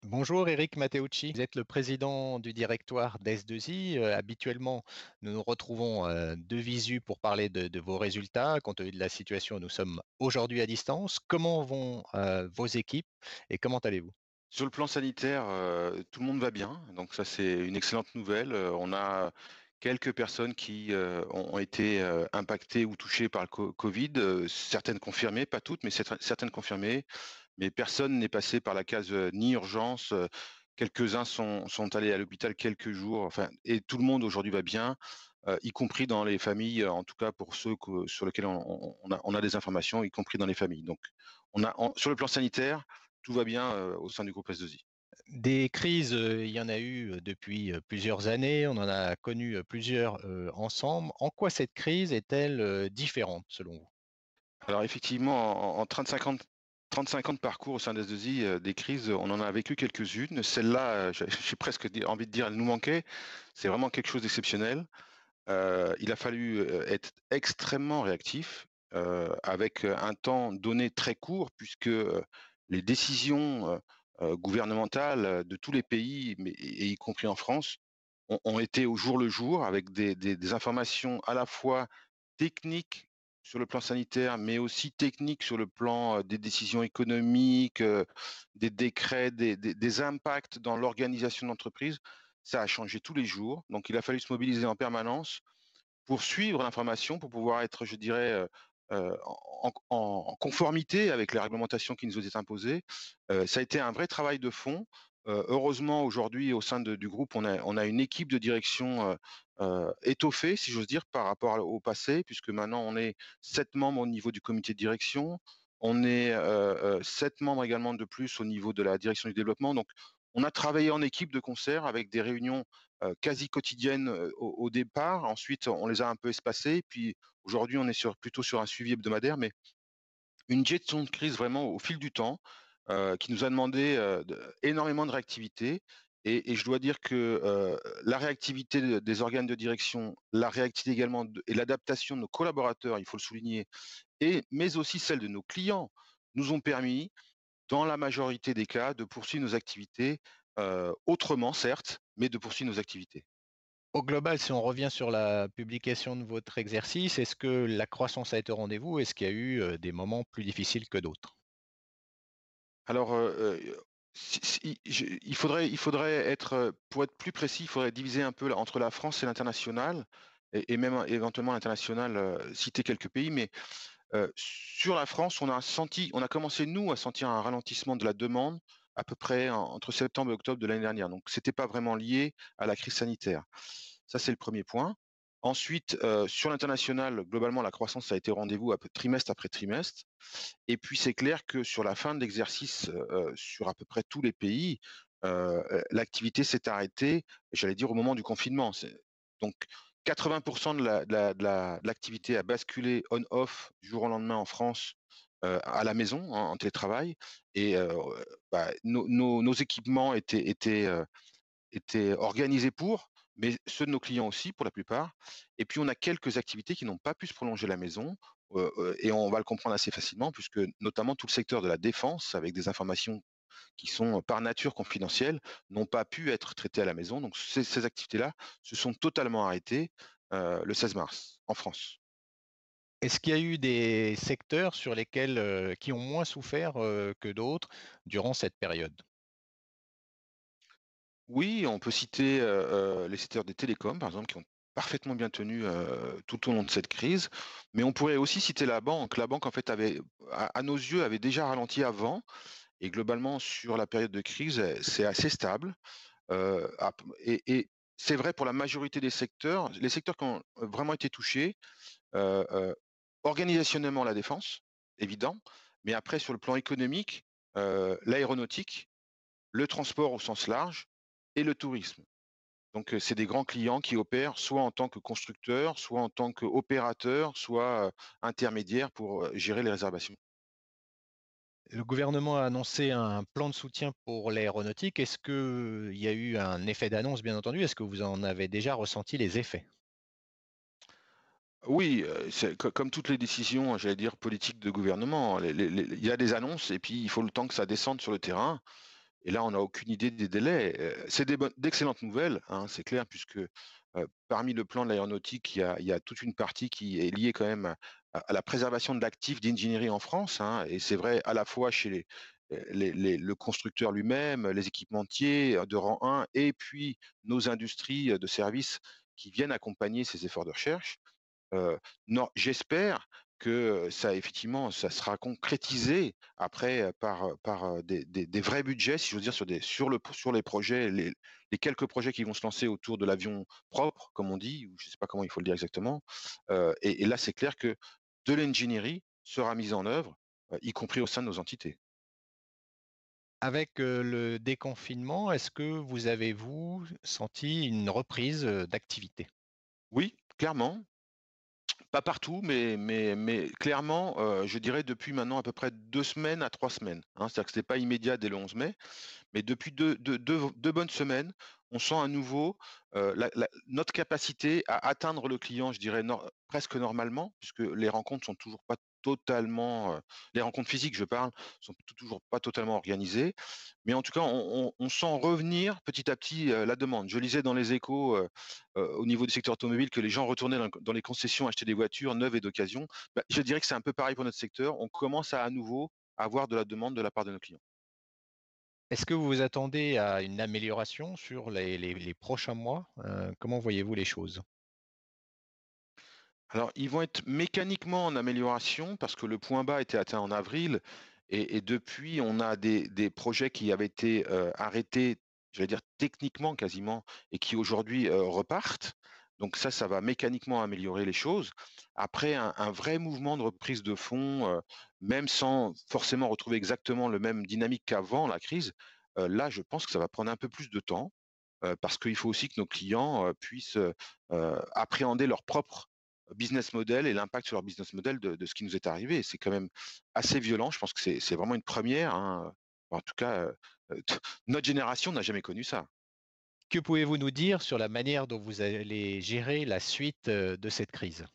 Bonjour Eric Matteucci, vous êtes le président du directoire d'S2I. Habituellement, nous nous retrouvons de visu pour parler de vos résultats. Compte tenu de la situation, nous sommes aujourd'hui à distance. Comment vont vos équipes et comment allez-vous? Sur le plan sanitaire, tout le monde va bien, donc ça c'est une excellente nouvelle. On a quelques personnes qui ont été impactées ou touchées par le Covid, certaines confirmées, pas toutes, mais certaines confirmées. Mais personne n'est passé par la case ni urgence. Quelques-uns sont allés à l'hôpital quelques jours, enfin, et tout le monde aujourd'hui va bien, y compris dans les familles, en tout cas pour ceux sur lesquels on a des informations, y compris dans les familles. Donc, sur le plan sanitaire, tout va bien au sein du groupe S2I. Des crises, il y en a eu depuis plusieurs années. On en a connu plusieurs ensemble. En quoi cette crise est-elle différente selon vous? Alors effectivement, en 35 ans de parcours au sein d'S2I, des crises, on en a vécu quelques-unes. Celle-là, j'ai presque envie de dire, elle nous manquait. C'est vraiment quelque chose d'exceptionnel. Il a fallu être extrêmement réactif, avec un temps donné très court, puisque les décisions gouvernementales de tous les pays, et y compris en France, ont été au jour le jour, avec des informations à la fois techniques sur le plan sanitaire, mais aussi techniques sur le plan des décisions économiques, des décrets, des impacts dans l'organisation de l'entreprise. Ça a changé tous les jours. Donc, il a fallu se mobiliser en permanence pour suivre l'information, pour pouvoir être, je dirais, en conformité avec les réglementations qui nous ont été imposées. Ça a été un vrai travail de fond. Heureusement, aujourd'hui, au sein du groupe, on a une équipe de direction étoffée, si j'ose dire, par rapport au passé, puisque maintenant on est 7 membres au niveau du comité de direction. On est 7 membres également de plus au niveau de la direction du développement. Donc, on a travaillé en équipe de concert avec des réunions quasi quotidiennes au départ. Ensuite, on les a un peu espacées. Puis aujourd'hui, on est plutôt sur un suivi hebdomadaire, mais une gestion de crise vraiment au fil du temps, qui nous a demandé énormément de réactivité. Et je dois dire que la réactivité des organes de direction, la réactivité également et l'adaptation de nos collaborateurs, il faut le souligner, mais aussi celle de nos clients, nous ont permis, dans la majorité des cas, de poursuivre nos activités autrement, certes, mais de poursuivre nos activités. Au global, si on revient sur la publication de votre exercice, est-ce que la croissance a été au rendez-vous? Est-ce qu'il y a eu des moments plus difficiles que d'autres? Alors, il faudrait être, pour être plus précis, il faudrait diviser un peu entre la France et l'international, et même éventuellement l'international, citer quelques pays. Mais sur la France, on a commencé, nous, à sentir un ralentissement de la demande à peu près entre septembre et octobre de l'année dernière. Donc, c'était pas vraiment lié à la crise sanitaire. Ça, c'est le premier point. Ensuite, sur l'international, globalement, la croissance a été au rendez-vous trimestre après trimestre. Et puis, c'est clair que sur la fin de l'exercice, sur à peu près tous les pays, l'activité s'est arrêtée, j'allais dire, au moment du confinement. Donc, 80% de l'activité a basculé on-off du jour au lendemain en France, à la maison, en télétravail. Et nos équipements étaient organisés mais ceux de nos clients aussi, pour la plupart. Et puis, on a quelques activités qui n'ont pas pu se prolonger à la maison, et on va le comprendre assez facilement, puisque notamment tout le secteur de la défense, avec des informations qui sont par nature confidentielles, n'ont pas pu être traitées à la maison. Donc, ces activités-là se sont totalement arrêtées le 16 mars en France. Est-ce qu'il y a eu des secteurs sur lesquels qui ont moins souffert que d'autres durant cette période? Oui, on peut citer les secteurs des télécoms, par exemple, qui ont parfaitement bien tenu tout au long de cette crise. Mais on pourrait aussi citer la banque. La banque, en fait, à nos yeux, avait déjà ralenti avant. Et globalement, sur la période de crise, c'est assez stable. Et c'est vrai pour la majorité des secteurs. Les secteurs qui ont vraiment été touchés, euh, euh, organisationnellement, la défense, évident. Mais après, sur le plan économique, l'aéronautique, le transport au sens large et le tourisme. Donc, c'est des grands clients qui opèrent soit en tant que constructeurs, soit en tant qu'opérateurs, soit intermédiaires pour gérer les réservations. Le gouvernement a annoncé un plan de soutien pour l'aéronautique. Est-ce qu'il y a eu un effet d'annonce, bien entendu? Est-ce que vous en avez déjà ressenti les effets? Oui, c'est comme toutes les décisions, j'allais dire politiques de gouvernement, il y a des annonces et puis il faut le temps que ça descende sur le terrain. et là, on n'a aucune idée des délais. C'est d'excellentes nouvelles, hein, c'est clair, puisque, parmi le plan de l'aéronautique, il y a toute une partie qui est liée quand même à la préservation de l'actif d'ingénierie en France, hein, et c'est vrai à la fois chez le constructeur lui-même, les équipementiers, de rang 1 et puis nos industries, de services qui viennent accompagner ces efforts de recherche. Non, j'espère que, ça effectivement, ça sera concrétisé après, par des vrais budgets, si j'ose dire, sur les projets, les quelques projets qui vont se lancer autour de l'avion propre, comme on dit, ou je ne sais pas comment il faut le dire exactement. Et là, c'est clair que de l'ingénierie sera mise en œuvre, y compris au sein de nos entités. Avec, le déconfinement, est-ce que vous avez, vous, senti une reprise, d'activité? Oui, clairement. Pas partout, mais clairement, je dirais depuis maintenant à peu près 2 semaines à 3 semaines, hein. C'est-à-dire que c'était pas immédiat dès le 11 mai, mais depuis 2 bonnes semaines, on sent à nouveau, la notre capacité à atteindre le client, je dirais presque normalement, puisque les rencontres sont toujours pas totalement, les rencontres physiques, je parle, sont toujours pas totalement organisées. Mais en tout cas, on sent revenir petit à petit, la demande. Je lisais dans les Échos, au niveau du secteur automobile, que les gens retournaient dans les concessions acheter des voitures neuves et d'occasion. Bah, je dirais que c'est un peu pareil pour notre secteur. On commence à nouveau avoir de la demande de la part de nos clients. Est-ce que vous vous attendez à une amélioration sur les prochains mois? Comment voyez-vous les choses? Alors, ils vont être mécaniquement en amélioration parce que le point bas était atteint en avril, et depuis, on a des projets qui avaient été, arrêtés, j'allais dire techniquement quasiment, et qui aujourd'hui, repartent. Donc ça va mécaniquement améliorer les choses. Après un vrai mouvement de reprise de fonds, même sans forcément retrouver exactement le même dynamique qu'avant la crise, là, je pense que ça va prendre un peu plus de temps, parce qu'il faut aussi que nos clients, puissent, appréhender leur propre business model et l'impact sur leur business model de ce qui nous est arrivé. C'est quand même assez violent. Je pense que c'est vraiment une première, hein, en tout cas, notre génération n'a jamais connu ça. Que pouvez-vous nous dire sur la manière dont vous allez gérer la suite, de cette crise?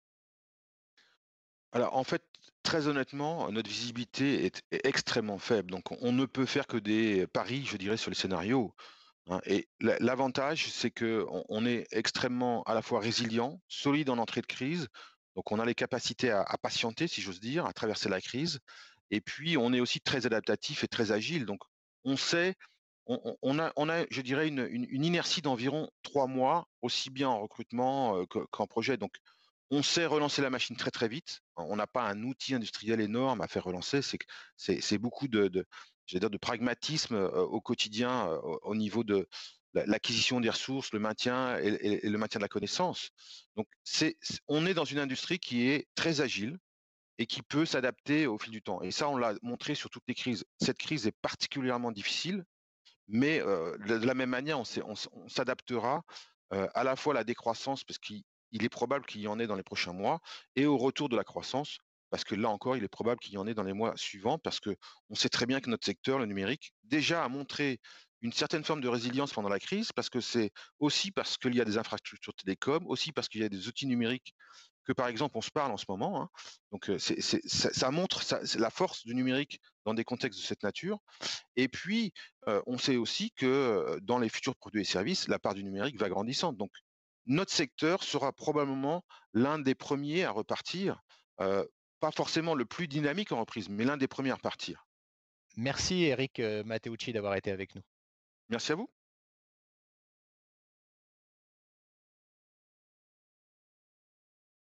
Alors en fait, très honnêtement, notre visibilité est extrêmement faible, donc on ne peut faire que des paris, je dirais, sur les scénarios. Hein, et l'avantage, c'est qu'on est extrêmement à la fois résilient, solide en entrée de crise, donc on a les capacités à patienter, si j'ose dire, à traverser la crise. Et puis on est aussi très adaptatif et très agile, donc on sait, on a, je dirais, une inertie d'environ 3 mois, aussi bien en recrutement, qu'en projet. Donc on sait relancer la machine très, très vite. On n'a pas un outil industriel énorme à faire relancer, c'est beaucoup de j'allais dire de pragmatisme, au quotidien, au niveau de l'acquisition des ressources, le maintien et le maintien de la connaissance. Donc on est dans une industrie qui est très agile et qui peut s'adapter au fil du temps, et ça, on l'a montré sur toutes les crises. Cette crise est particulièrement difficile, mais de la même manière, on s'adaptera, à la fois à la décroissance, parce qu'il est probable qu'il y en ait dans les prochains mois, et au retour de la croissance, parce que là encore, il est probable qu'il y en ait dans les mois suivants, parce que on sait très bien que notre secteur, le numérique, déjà a montré une certaine forme de résilience pendant la crise, parce que c'est aussi parce qu'il y a des infrastructures télécoms, aussi parce qu'il y a des outils numériques que, par exemple, on se parle en ce moment, hein. Donc ça montre c'est la force du numérique dans des contextes de cette nature. Et puis, on sait aussi que, dans les futurs produits et services, la part du numérique va grandissante. Donc notre secteur sera probablement l'un des premiers à repartir, pas forcément le plus dynamique en reprise, mais l'un des premiers à repartir. Merci Eric, Matteucci d'avoir été avec nous. Merci à vous.